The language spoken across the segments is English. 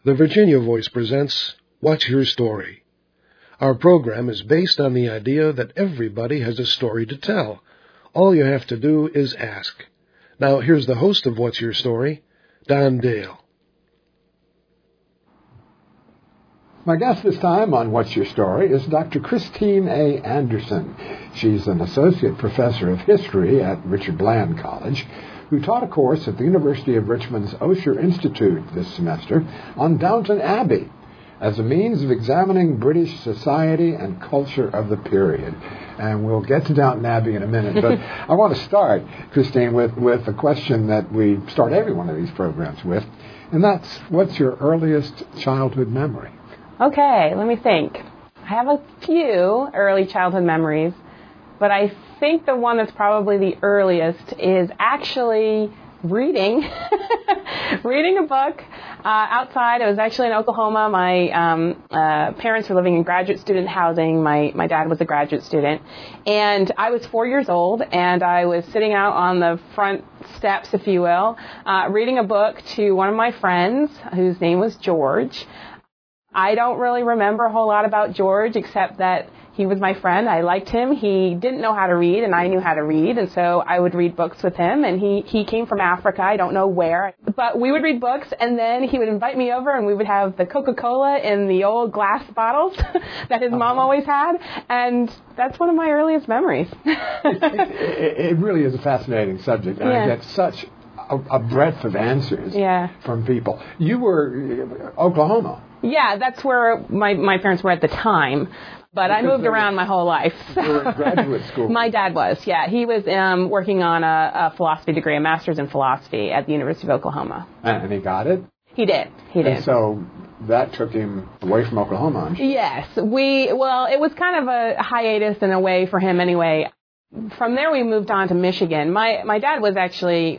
The Virginia Voice presents What's Your Story? Our program is based on the idea that everybody has a story to tell. All you have to do is ask. Now, here's the host of What's Your Story, Don Dale. My guest this time on What's Your Story is Dr. Christine A. Anderson. She's an associate professor of history at Richard Bland College, who taught a course at the University of Richmond's Osher Institute this semester on Downton Abbey as a means of examining British society and culture of the period. And we'll get to Downton Abbey in a minute, but I want to start, Christine, with a question that we start every one of these programs with, and that's, what's your earliest childhood memory? Okay, let me think. I have a few early childhood memories, but I think the one that's probably the earliest is actually reading. Reading a book outside. I was actually in Oklahoma. My parents were living in graduate student housing. My dad was a graduate student. And I was 4 years old, and I was sitting out on the front steps, if you will, reading a book to one of my friends, whose name was George. I don't really remember a whole lot about George, except that he was my friend. I liked him. He didn't know how to read, and I knew how to read, and so I would read books with him. And he came from Africa. I don't know where. But we would read books, and then he would invite me over, and we would have the Coca-Cola in the old glass bottles that his mom always had. And that's one of my earliest memories. It really is a fascinating subject, and I get such a breadth of answers from people. You were Oklahoma. Yeah, that's where my parents were at the time. But I moved around my whole life. You were in graduate school. My dad was, yeah. He was working on a philosophy degree, a master's in philosophy at the University of Oklahoma. And he got it? He did. And so that took him away from Oklahoma. Yes. It was kind of a hiatus in a way for him anyway. From there, we moved on to Michigan. My dad was actually,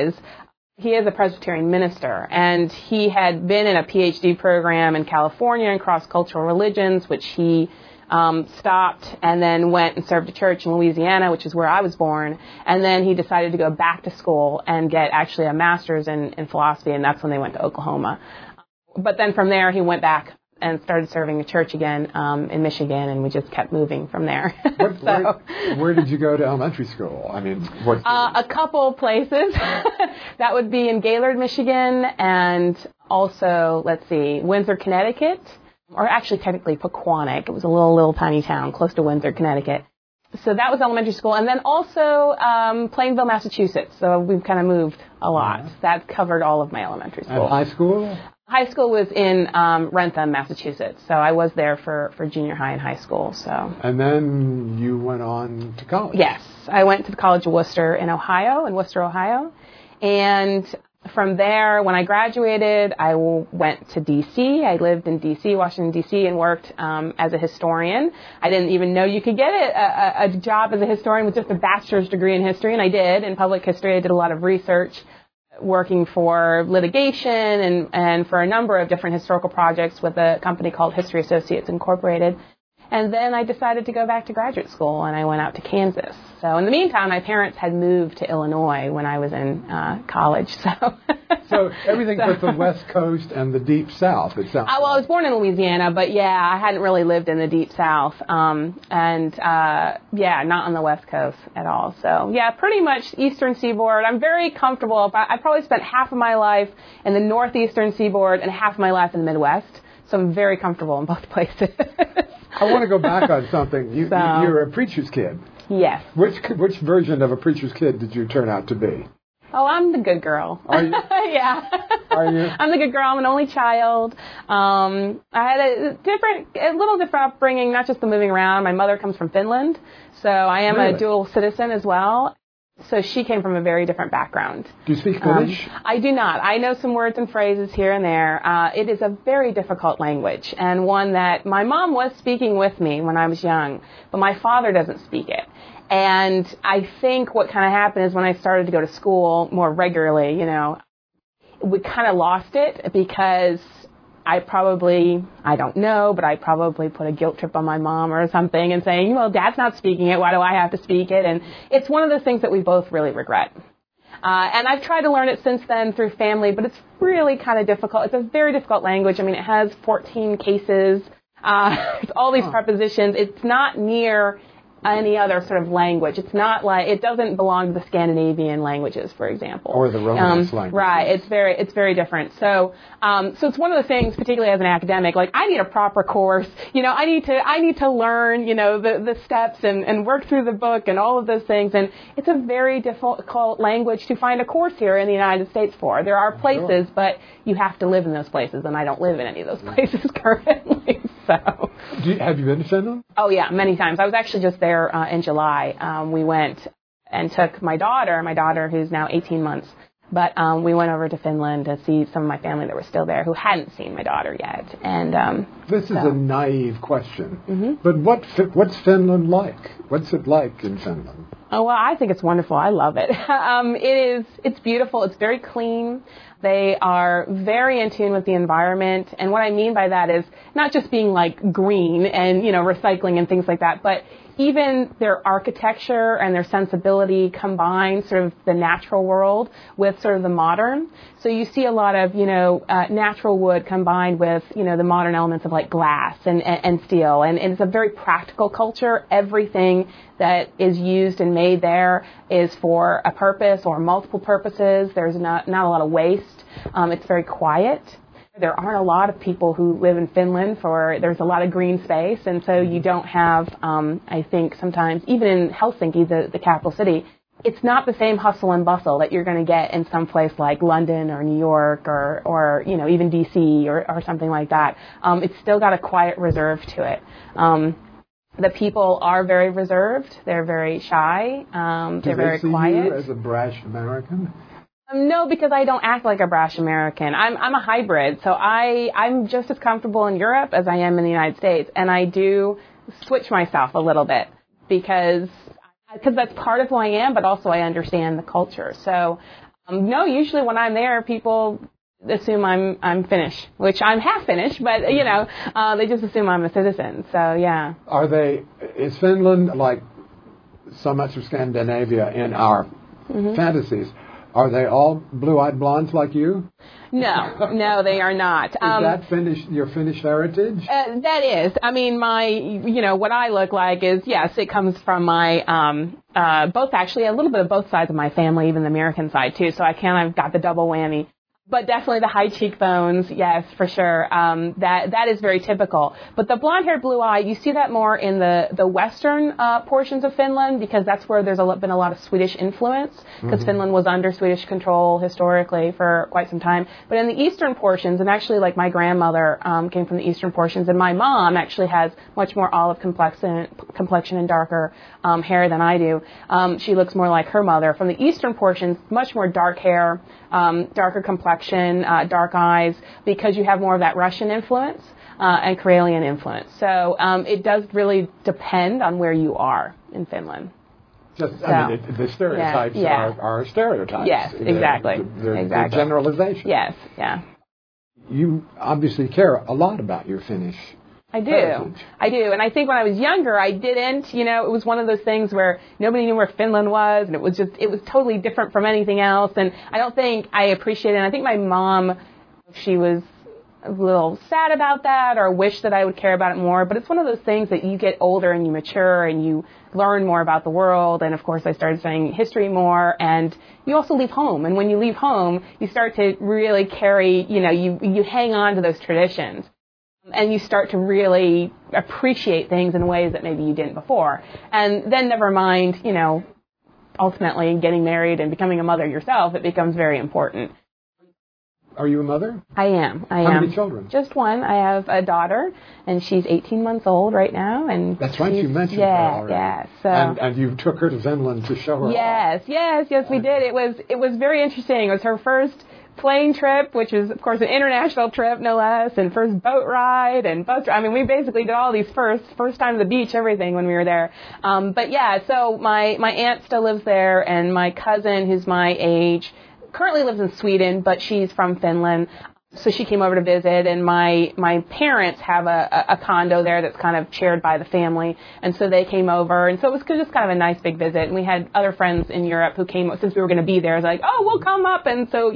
he is a Presbyterian minister, and he had been in a PhD program in California in cross-cultural religions, which he stopped and then went and served a church in Louisiana, which is where I was born. And then he decided to go back to school and get actually a master's in philosophy, and that's when they went to Oklahoma. But then from there, he went back and started serving a church again in Michigan, and we just kept moving from there. Where did you go to elementary school? I mean, a couple places. That would be in Gaylord, Michigan, and also, Windsor, Connecticut, or actually technically Pequannock. It was a little tiny town close to Windsor, Connecticut. So that was elementary school, and then also Plainville, Massachusetts. So we've kind of moved a lot. That covered all of my elementary school. And high school? High school was in Wrentham, Massachusetts, so I was there for junior high and high school. So. And then you went on to college? Yes, I went to the College of Worcester in Worcester, Ohio, and from there, when I graduated, I went to D.C. I lived in D.C., Washington, D.C., and worked as a historian. I didn't even know you could get a job as a historian with just a bachelor's degree in history, and I did. In public history, I did a lot of research, working for litigation and for a number of different historical projects with a company called History Associates Incorporated. And then I decided to go back to graduate school, and I went out to Kansas. So in the meantime, my parents had moved to Illinois when I was in college. So everything but the West Coast and the Deep South, it sounds I was born in Louisiana, but I hadn't really lived in the Deep South. Not on the West Coast at all. So, pretty much Eastern Seaboard. I'm very comfortable. I probably spent half of my life in the Northeastern Seaboard and half of my life in the Midwest. So I'm very comfortable in both places. I want to go back on something. You're a preacher's kid. Yes. Which version of a preacher's kid did you turn out to be? Oh, I'm the good girl. Are you? Yeah. Are you? I'm the good girl. I'm an only child. I had a little different upbringing, not just the moving around. My mother comes from Finland, so I am a dual citizen as well. So she came from a very different background. Do you speak Finnish? I do not. I know some words and phrases here and there. It is a very difficult language, and one that my mom was speaking with me when I was young, but my father doesn't speak it. And I think what kind of happened is when I started to go to school more regularly, we kind of lost it because I don't know, but I probably put a guilt trip on my mom or something and saying, Dad's not speaking it. Why do I have to speak it? And it's one of those things that we both really regret. And I've tried to learn it since then through family, but it's really kind of difficult. It's a very difficult language. I mean, it has 14 cases, all these prepositions. It's not near any other sort of language. It's not like, it doesn't belong to the Scandinavian languages, for example. Or the Romance language. Right. It's very different. So it's one of the things, particularly as an academic, like I need a proper course. I need to learn, the steps and work through the book and all of those things. And it's a very difficult language to find a course here in the United States for. There are places, but you have to live in those places, and I don't live in any of those places currently. So. Have you been to Finland? Oh, yeah, many times. I was actually just there in July. We went and took my daughter who's now 18 months, but we went over to Finland to see some of my family that were still there who hadn't seen my daughter yet. And this is a naive question, but what's Finland like? What's it like in Finland? Oh, well, I think it's wonderful. I love it. It's beautiful. It's very clean. They are very in tune with the environment. And what I mean by that is not just being like green and, recycling and things like that, but even their architecture and their sensibility combine sort of the natural world with sort of the modern. So you see a lot of, natural wood combined with, the modern elements of like glass and steel. And it's a very practical culture. Everything that is used and made there is for a purpose or multiple purposes. There's not a lot of waste. It's very quiet. There aren't a lot of people who live in Finland there's a lot of green space, and so you don't have, I think sometimes, even in Helsinki, the capital city, it's not the same hustle and bustle that you're going to get in some place like London or New York or even DC or something like that. It's still got a quiet reserve to it. The people are very reserved. They're very shy. They're very quiet. Do they see you as a brash American? No, because I don't act like a brash American. I'm a hybrid, so I'm just as comfortable in Europe as I am in the United States, and I do switch myself a little bit because that's part of who I am, but also I understand the culture. So, no, usually when I'm there, people assume I'm Finnish, which I'm half Finnish, but they just assume I'm a citizen. So yeah. Is Finland like so much of Scandinavia in our fantasies? Are they all blue-eyed blondes like you? No, they are not. Is that your Finnish heritage? That is. I mean, what I look like is, yes, it comes from my, both actually, a little bit of both sides of my family, even the American side too, so I've got the double whammy. But definitely the high cheekbones, yes, for sure. That is very typical. But the blonde hair, blue eye, you see that more in the western portions of Finland because that's where there's been a lot of Swedish influence because Finland was under Swedish control historically for quite some time. But in the eastern portions, and actually like my grandmother came from the eastern portions, and my mom actually has much more olive complexion and darker hair than I do. She looks more like her mother. From the eastern portions, much more dark hair, darker complexion, dark eyes, because you have more of that Russian influence and Karelian influence. So it does really depend on where you are in Finland. The stereotypes are stereotypes. Yes, exactly. They're generalizations. Yes, yeah. You obviously care a lot about your Finnish I do. heritage. I do. And I think when I was younger, I didn't, it was one of those things where nobody knew where Finland was, and it was totally different from anything else. And I don't think I appreciated it. And I think my mom, she was a little sad about that or wished that I would care about it more. But it's one of those things that you get older and you mature and you learn more about the world. And, of course, I started studying history more. And you also leave home. And when you leave home, you start to really carry, you hang on to those traditions. And you start to really appreciate things in ways that maybe you didn't before. And then never mind, ultimately getting married and becoming a mother yourself, it becomes very important. Are you a mother? I am. How many children? Just one. I have a daughter, and she's 18 months old right now. And that's right. You mentioned that already. Yeah. So. And you took her to Finland to show her. Yes, we did. It was very interesting. It was her first plane trip, which is, of course, an international trip, no less, and first boat ride and bus ride. I mean, we basically did all these first time at the beach, everything when we were there. But yeah, so my aunt still lives there, and my cousin, who's my age, currently lives in Sweden, but she's from Finland. So she came over to visit, and my parents have a condo there that's kind of shared by the family, and so they came over, and so it was just kind of a nice big visit. And we had other friends in Europe who came, since we were going to be there, I was like, oh, we'll come up, and so,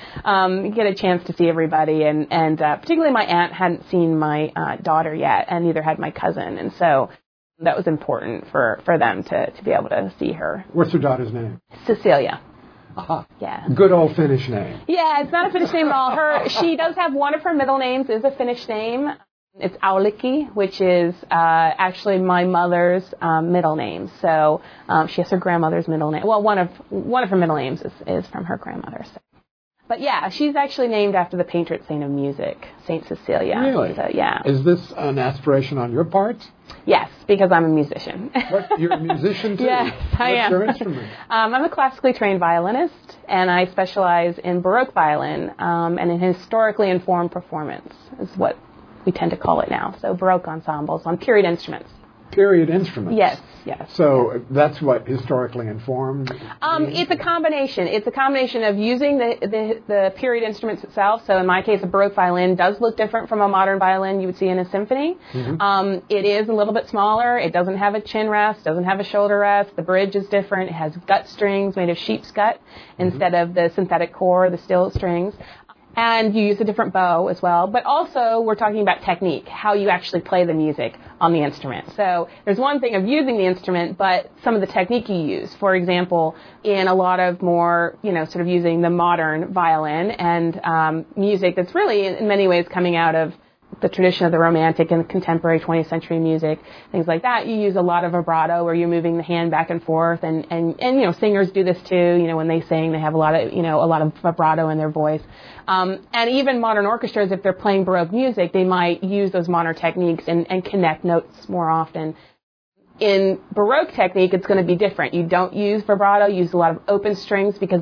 get a chance to see everybody, and particularly my aunt hadn't seen my daughter yet, and neither had my cousin, and so that was important for them to be able to see her. What's her daughter's name? Cecilia. Aha. Yeah. Good old Finnish name. Yeah, it's not a Finnish name at all. She does have one of her middle names is a Finnish name. It's Aulikki, which is actually my mother's middle name. So she has her grandmother's middle name. Well, one of her middle names is from her grandmother. So. But yeah, she's actually named after the patron saint of music, Saint Cecilia. Really? So, yeah. Is this an aspiration on your part? Yes, because I'm a musician. What, you're a musician too? Yes, I am. What's your instrument? I'm a classically trained violinist, and I specialize in Baroque violin and in historically informed performance is what we tend to call it now. So Baroque ensembles on period instruments. Period instruments? Yes. So that's what historically informed? It's a combination. It's a combination of using the period instruments itself. So in my case, a Baroque violin does look different from a modern violin you would see in a symphony. Mm-hmm. It is a little bit smaller. It doesn't have a chin rest, doesn't have a shoulder rest. The bridge is different. It has gut strings made of sheep's gut instead of the synthetic core, the steel strings. And you use a different bow as well. But also, we're talking about technique, how you actually play the music on the instrument. So there's one thing of using the instrument, but some of the technique you use. For example, in a lot of more, sort of using the modern violin and music that's really, in many ways, coming out of the tradition of the Romantic and contemporary 20th century music, things like that. You use a lot of vibrato where you're moving the hand back and forth, and singers do this too. When they sing, they have a lot of vibrato in their voice. And even modern orchestras, if they're playing Baroque music, they might use those modern techniques and connect notes more often. In Baroque technique, it's going to be different. You don't use vibrato, you use a lot of open strings because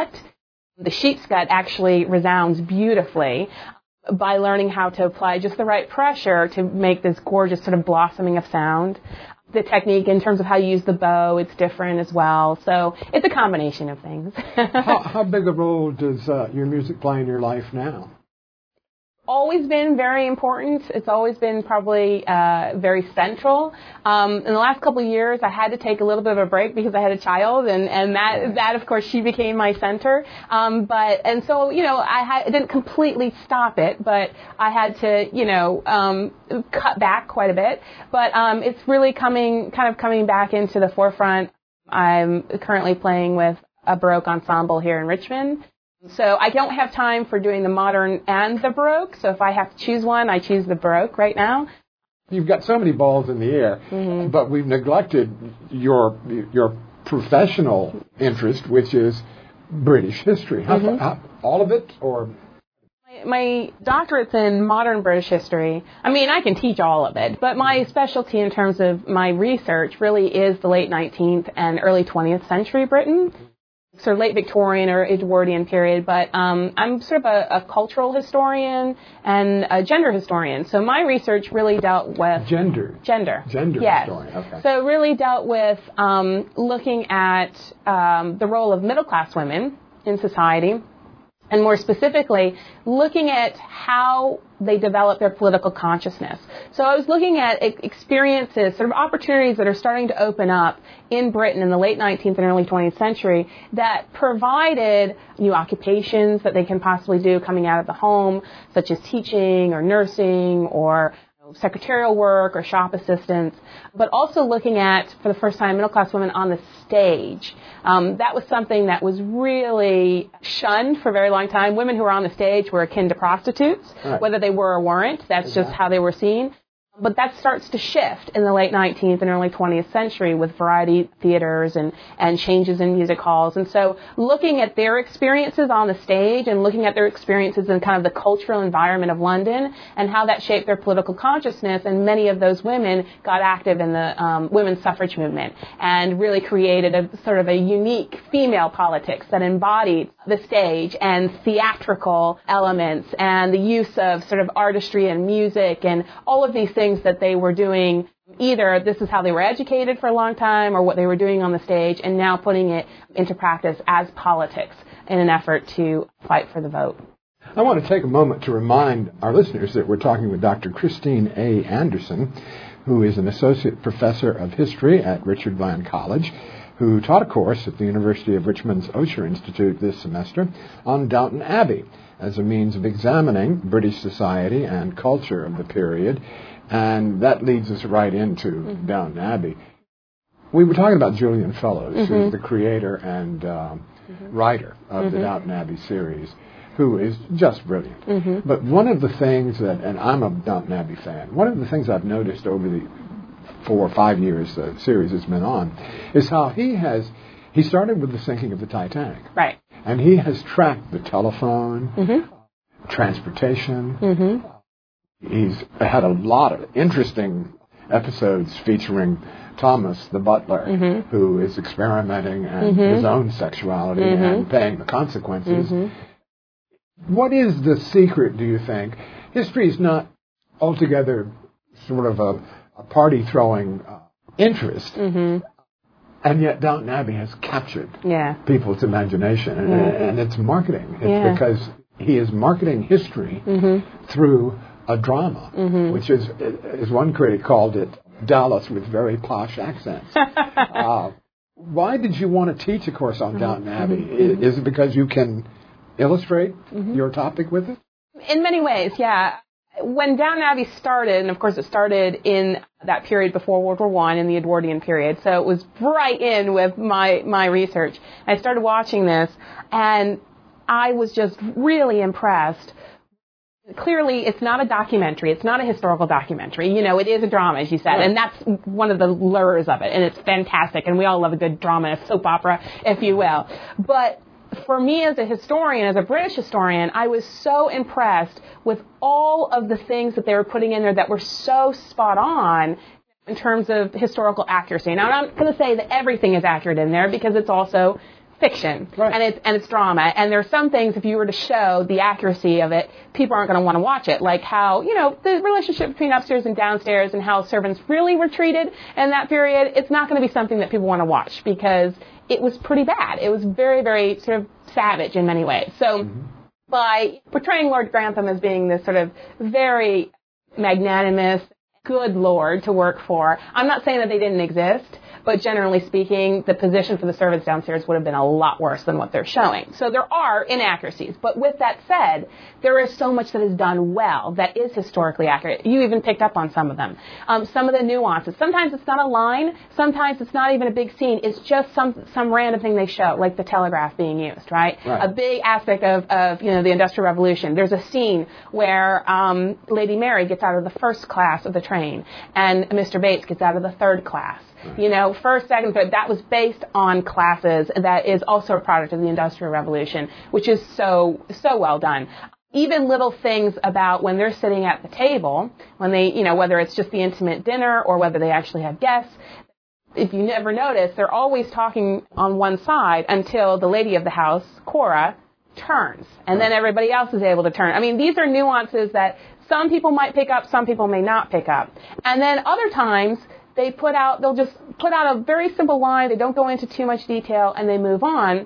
the sheep's gut actually resounds beautifully by learning how to apply just the right pressure to make this gorgeous sort of blossoming of sound. The technique in terms of how you use the bow, it's different as well. So it's a combination of things. How big a role does your music play in your life now? Always been very important. It's always been probably very central. In the last couple of years, I had to take a little bit of a break because I had a child, and that of course she became my center. So I didn't completely stop it, but I had to cut back quite a bit. But it's really coming back into the forefront. I'm currently playing with a Baroque ensemble here in Richmond. So I don't have time for doing the modern and the Baroque. So if I have to choose one, I choose the Baroque right now. You've got so many balls in the air, mm-hmm. but we've neglected your professional interest, which is British history. How, all of it, or? My doctorate's in modern British history. I mean, I can teach all of it, but my specialty in terms of my research really is the late 19th and early 20th century Britain. Sort of late Victorian or Edwardian period, but I'm sort of a cultural historian and a gender historian. So my research really dealt with gender yes. Historian. Okay. So it really dealt with looking at the role of middle class women in society, and more specifically, looking at how they develop their political consciousness. So I was looking at experiences, sort of opportunities that are starting to open up in Britain in the late 19th and early 20th century that provided new occupations that they can possibly do coming out of the home, such as teaching or nursing or secretarial work or shop assistants, but also looking at, for the first time, middle-class women on the stage. That was something that was really shunned for a very long time. Women who were on the stage were akin to prostitutes, right. Whether they were or weren't. That's just how they were seen. But that starts to shift in the late 19th and early 20th century with variety theaters and changes in music halls. And so looking at their experiences on the stage and looking at their experiences in kind of the cultural environment of London and how that shaped their political consciousness. And many of those women got active in the women's suffrage movement and really created a sort of a unique female politics that embodied the stage and theatrical elements and the use of sort of artistry and music and all of these things that they were doing. Either this is how they were educated for a long time or what they were doing on the stage, and now putting it into practice as politics in an effort to fight for the vote. I want to take a moment to remind our listeners that we're talking with Dr. Christine A. Anderson, who is an associate professor of history at Richard Bland College, who taught a course at the University of Richmond's Osher Institute this semester on Downton Abbey as a means of examining British society and culture of the period. And that leads us right into Downton Abbey. We were talking about Julian Fellowes, who's the creator and writer of the Downton Abbey series, who is just brilliant. But one of the things that, and I'm a Downton Abbey fan, one of the things I've noticed over the 4 or 5 years the series has been on is how he started with the sinking of the Titanic. Right. And he has tracked the telephone, transportation. He's had a lot of interesting episodes featuring Thomas, the butler, who is experimenting and his own sexuality and paying the consequences. What is the secret, do you think? History is not altogether sort of a party-throwing interest, and yet Downton Abbey has captured people's imagination, and it's marketing. It's because he is marketing history through a drama, which is, as one critic called it, Dallas with very posh accents. Why did you want to teach a course on Downton Abbey? Is it because you can illustrate your topic with it? In many ways, yeah. When Downton Abbey started, and of course it started in that period before World War I, in the Edwardian period, so it was right in with my research. I started watching this, and I was just really impressed. Clearly, it's not a documentary. It's not a historical documentary. You know, it is a drama, as you said, and that's one of the lures of it, and it's fantastic, and we all love a good drama, a soap opera, if you will. But for me as a historian, as a British historian, I was so impressed with all of the things that they were putting in there that were so spot on in terms of historical accuracy. Now, I'm not going to say that everything is accurate in there because it's also fiction, and it's drama. And there are some things, if you were to show the accuracy of it, people aren't going to want to watch it. Like how, you know, the relationship between upstairs and downstairs and how servants really were treated in that period, it's not going to be something that people want to watch because it was pretty bad. It was very, very sort of savage in many ways. So by portraying Lord Grantham as being this sort of very magnanimous, good lord to work for, I'm not saying that they didn't exist, but generally speaking, the position for the servants downstairs would have been a lot worse than what they're showing. So there are inaccuracies. But with that said, there is so much that is done well that is historically accurate. You even picked up on some of them. Some of the nuances. Sometimes it's not a line. Sometimes it's not even a big scene. It's just some random thing they show, like the telegraph being used, right? A big aspect of you know, the Industrial Revolution. There's a scene where Lady Mary gets out of the first class of the train and Mr. Bates gets out of the third class. You know, first, second, third, that was based on classes. That is also a product of the Industrial Revolution, which is so well done. Even little things about when they're sitting at the table, when they, you know, whether it's just the intimate dinner or whether they actually have guests, if you never notice, they're always talking on one side until the lady of the house, Cora, turns. And then everybody else is able to turn. I mean, these are nuances that some people might pick up, some people may not pick up. And then other times, they'll just put out a very simple line, they don't go into too much detail, and they move on,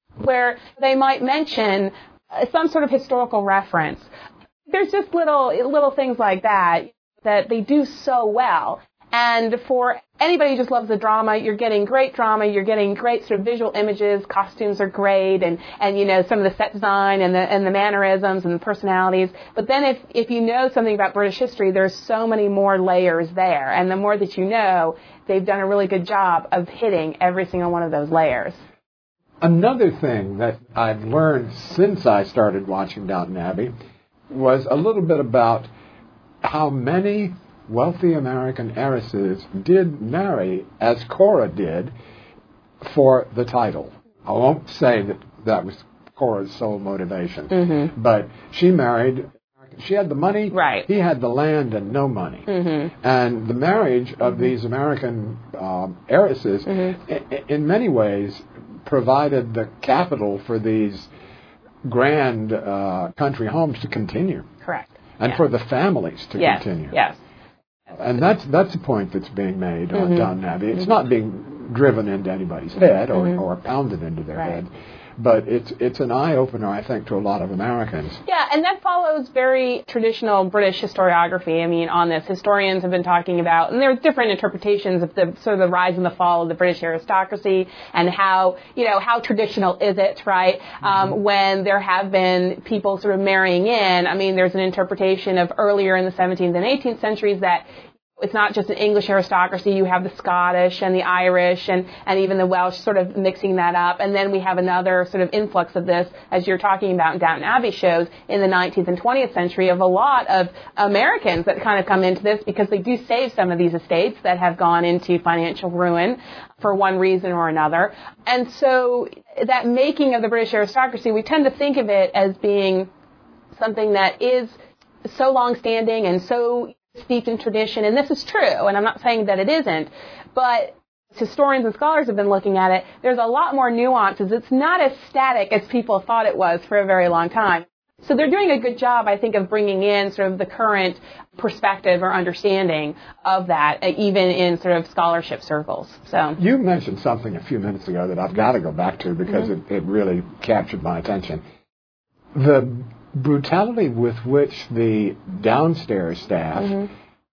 where they might mention some sort of historical reference. There's just little things like that they do so well. And for anybody who just loves the drama, you're getting great drama, you're getting great sort of visual images, costumes are great, and you know, some of the set design and the mannerisms and the personalities. But then if you know something about British history, there's so many more layers there. And the more that you know, they've done a really good job of hitting every single one of those layers. Another thing that I've learned since I started watching Downton Abbey was a little bit about how many wealthy American heiresses did marry, as Cora did, for the title. I won't say that was Cora's sole motivation, but she married. She had the money, he had the land and no money. And the marriage of these American heiresses, in many ways, provided the capital for these grand country homes to continue. Correct. And for the families to continue. Yes. And that's a point that's being made on Downton Abbey. It's not being driven into anybody's head or pounded into their head. but it's an eye-opener, I think, to a lot of Americans. Yeah, and that follows very traditional British historiography. I mean, on this, historians have been talking about, and there are different interpretations of the sort of the rise and the fall of the British aristocracy, and how traditional is it, right? When there have been people sort of marrying in. I mean, there's an interpretation of earlier in the 17th and 18th centuries that it's not just an English aristocracy. You have the Scottish and the Irish and even the Welsh sort of mixing that up. And then we have another sort of influx of this, as you're talking about in Downton Abbey shows, in the 19th and 20th century of a lot of Americans that kind of come into this because they do save some of these estates that have gone into financial ruin for one reason or another. And so that making of the British aristocracy, we tend to think of it as being something that is so long-standing and so steeped in tradition, and this is true, and I'm not saying that it isn't, but historians and scholars have been looking at it. There's a lot more nuances. It's not as static as people thought it was for a very long time. So they're doing a good job, I think, of bringing in sort of the current perspective or understanding of that, even in sort of scholarship circles. So you mentioned something a few minutes ago that I've got to go back to because it really captured my attention. The brutality with which the downstairs staff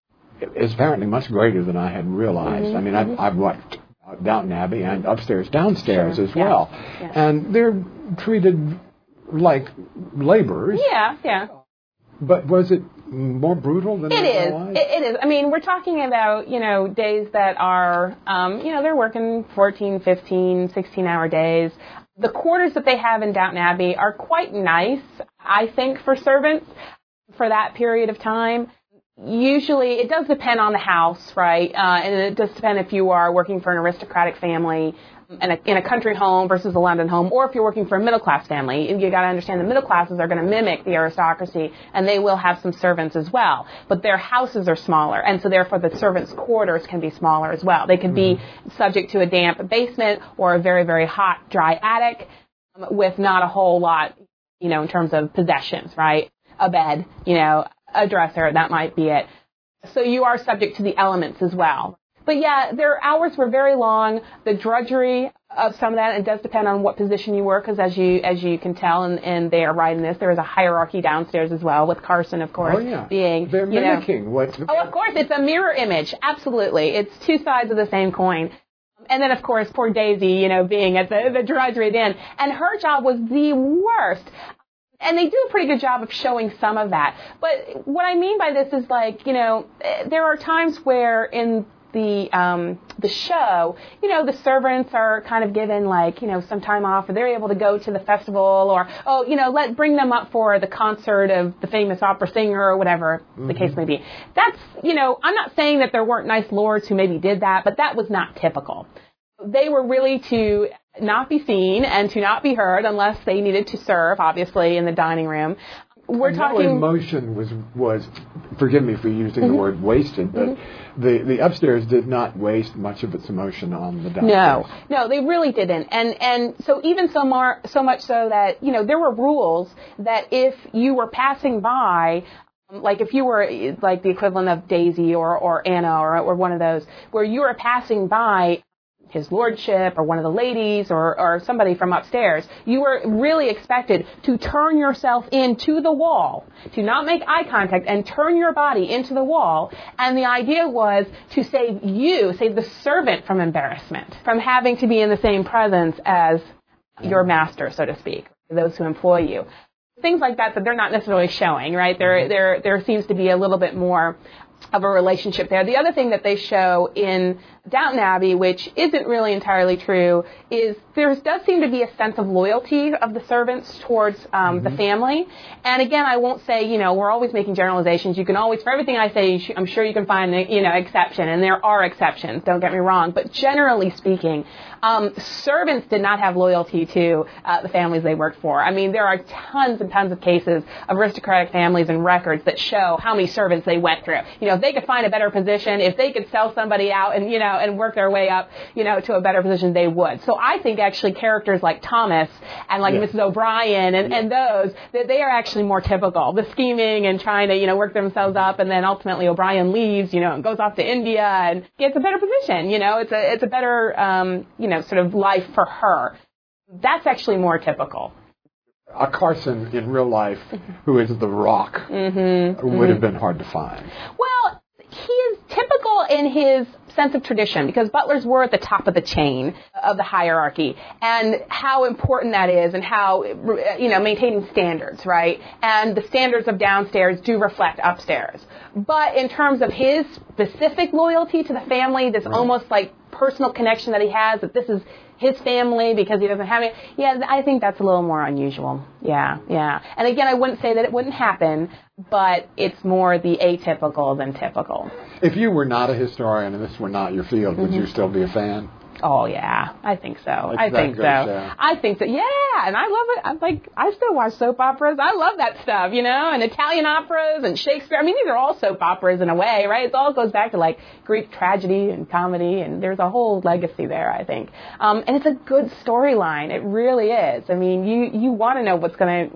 is apparently much greater than I had realized. I mean, I've watched Downton Abbey and upstairs, downstairs as well. Yeah. And they're treated like laborers. Yeah. But was it more brutal than it is? It is. I mean, we're talking about, days that are, they're working 14, 15, 16-hour days. The quarters that they have in Downton Abbey are quite nice, I think, for servants for that period of time. Usually, it does depend on the house, right? And it does depend if you are working for an aristocratic family in a country home versus a London home, or if you're working for a middle-class family. You got to understand the middle classes are going to mimic the aristocracy, and they will have some servants as well. But their houses are smaller, and so therefore the servants' quarters can be smaller as well. They could be subject to a damp basement or a very, very hot, dry attic with not a whole lot, in terms of possessions, right? A bed, a dresser, that might be it. So you are subject to the elements as well. But yeah, their hours were very long. The drudgery of some of that, it does depend on what position you were, because as you can tell, and they are writing this, there is a hierarchy downstairs as well, with Carson, of course, being... They're mimicking what... Oh, of course, it's a mirror image, absolutely. It's two sides of the same coin. And then, of course, poor Daisy, being at the drudgery at the end. And her job was the worst. And they do a pretty good job of showing some of that. But what I mean by this is, there are times where in the show, the servants are kind of given some time off, or they're able to go to the festival, or bring them up for the concert of the famous opera singer or whatever the case may be. That's I'm not saying that there weren't nice lords who maybe did that, but that was not typical. They were really to not be seen and to not be heard unless they needed to serve, obviously, in the dining room. We're talking... No emotion was forgive me for using the word wasted, but the upstairs did not waste much of its emotion on the downstairs. No, they really didn't. And so even so much so that, there were rules that if you were passing by, like if you were like the equivalent of Daisy or Anna or one of those, where you were passing by his lordship or one of the ladies or somebody from upstairs, you were really expected to turn yourself into the wall, to not make eye contact and turn your body into the wall. And the idea was to save the servant from embarrassment, from having to be in the same presence as your master, so to speak, those who employ you. Things like that they're not necessarily showing, right? There seems to be a little bit more of a relationship there. The other thing that they show in Downton Abbey, which isn't really entirely true, is there does seem to be a sense of loyalty of the servants towards the family. And again, I won't say, we're always making generalizations. You can always, for everything I say, I'm sure you can find, exception, and there are exceptions, don't get me wrong. But generally speaking, servants did not have loyalty to the families they worked for. I mean, there are tons and tons of cases of aristocratic families and records that show how many servants they went through. If they could find a better position, if they could sell somebody out and, and work their way up, to a better position, they would. So I think actually characters like Thomas and like Mrs. O'Brien and those, that they are actually more typical. The scheming and trying to, work themselves up, and then ultimately O'Brien leaves, and goes off to India and gets a better position. It's a better, sort of life for her. That's actually more typical. A Carson in real life who is the Rock would have been hard to find. Well, he is typical in his sense of tradition because butlers were at the top of the chain of the hierarchy and how important that is and how, maintaining standards, right? And the standards of downstairs do reflect upstairs. But in terms of his specific loyalty to the family, this almost like personal connection that he has, that this is his family because he doesn't have it. Yeah, I think that's a little more unusual. Yeah. And again, I wouldn't say that it wouldn't happen, but it's more the atypical than typical. If you were not a historian and this were not your field, would you still be a fan? Oh, yeah. I think so. I think so. Yeah. And I love it. I still watch soap operas. I love that stuff, and Italian operas and Shakespeare. I mean, these are all soap operas in a way, right? It all goes back to, like, Greek tragedy and comedy, and there's a whole legacy there, I think. And it's a good storyline. It really is. I mean, you want to know what's going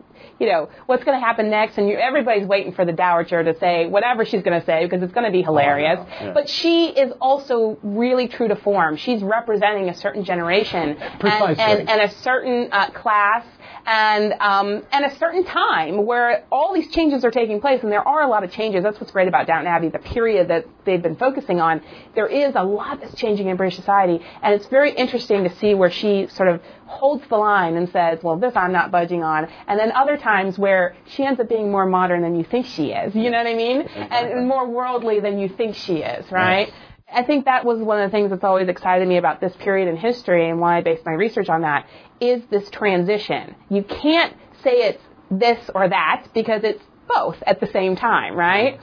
to happen next, and everybody's waiting for the dowager to say whatever she's going to say because it's going to be hilarious. Yeah. But she is also really true to form. She's representing a certain generation and a certain class and a certain time where all these changes are taking place, and there are a lot of changes. That's what's great about Downton Abbey, the period that they've been focusing on. There is a lot that's changing in British society, and it's very interesting to see where she sort of holds the line and says, well, this I'm not budging on, and then other times where she ends up being more modern than you think she is, you know what I mean? Exactly. And more worldly than you think she is, right? Yes. I think that was one of the things that's always excited me about this period in history and why I based my research on that, is this transition. You can't say it's this or that because it's both at the same time, right?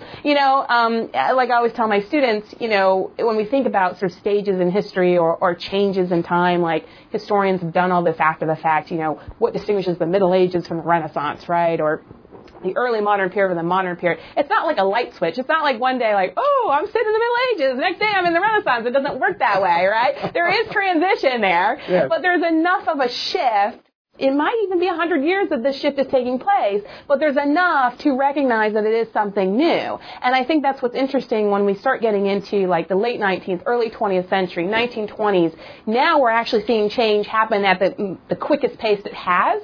Like I always tell my students, when we think about sort of stages in history or changes in time, like historians have done all this after the fact, what distinguishes the Middle Ages from the Renaissance, right? Or the early modern period from the modern period. It's not like a light switch. It's not like one day like, oh, I'm sitting in the Middle Ages. Next day I'm in the Renaissance. It doesn't work that way, right? There is transition there, yes. But there's enough of a shift. It might even be 100 years that this shift is taking place, but there's enough to recognize that it is something new. And I think that's what's interesting when we start getting into like the late 19th, early 20th century, 1920s. Now we're actually seeing change happen at the quickest pace it has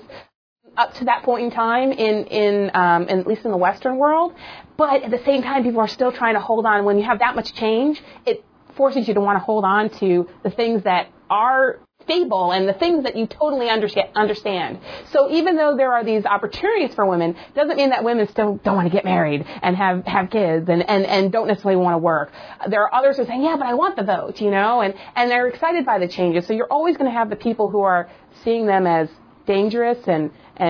up to that point in time in at least in the Western world. But at the same time, people are still trying to hold on. When you have that much change, it forces you to want to hold on to the things that are stable and the things that you totally understand. So even though there are these opportunities for women, doesn't mean that women still don't want to get married and have kids and don't necessarily want to work. There are others who are saying, yeah, but I want the vote, and they're excited by the changes. So you're always going to have the people who are seeing them as dangerous and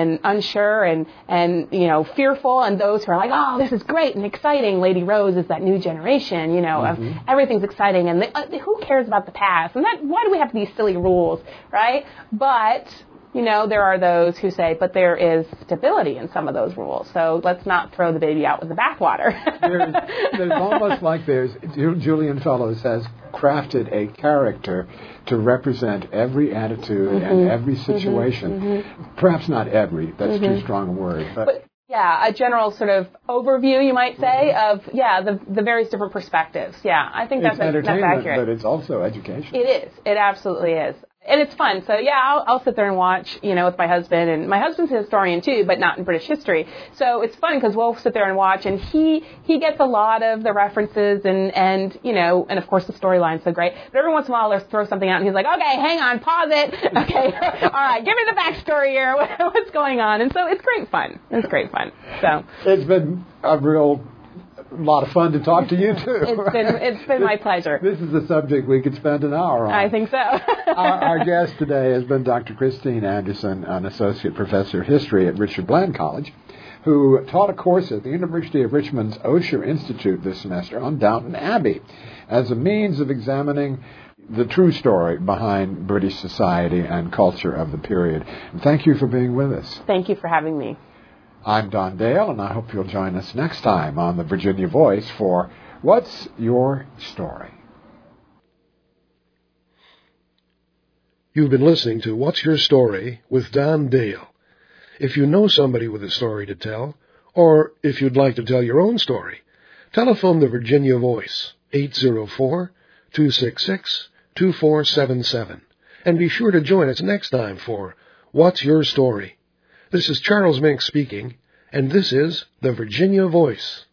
unsure and fearful, and those who are like, oh, this is great and exciting. Lady Rose is that new generation, of everything's exciting, and who cares about the past? And why do we have these silly rules, right? But there are those who say, but there is stability in some of those rules, so let's not throw the baby out with the bathwater. there's almost like Julian Fellowes has crafted a character to represent every attitude and every situation. Perhaps not every, that's too strong a word. But yeah, a general sort of overview, you might say, of, the various different perspectives. Yeah, I think that's accurate. But it's also education. It is. It absolutely is. And it's fun. So, I'll sit there and watch, with my husband. And my husband's a historian, too, but not in British history. So it's fun because we'll sit there and watch. And he gets a lot of the references and of course the storyline's so great. But every once in a while, they'll throw something out and he's like, okay, hang on, pause it. Okay, all right, give me the backstory here. What's going on? And so it's great fun. So it's been a real lot of fun to talk to you, too. It's been my pleasure. This is a subject we could spend an hour on. I think so. Our guest today has been Dr. Christine Anderson, an associate professor of history at Richard Bland College, who taught a course at the University of Richmond's Osher Institute this semester on Downton Abbey as a means of examining the true story behind British society and culture of the period. And thank you for being with us. Thank you for having me. I'm Don Dale, and I hope you'll join us next time on the Virginia Voice for What's Your Story? You've been listening to What's Your Story with Don Dale. If you know somebody with a story to tell, or if you'd like to tell your own story, telephone the Virginia Voice, 804-266-2477. And be sure to join us next time for What's Your Story? This is Charles Mink speaking, and this is the Virginia Voice.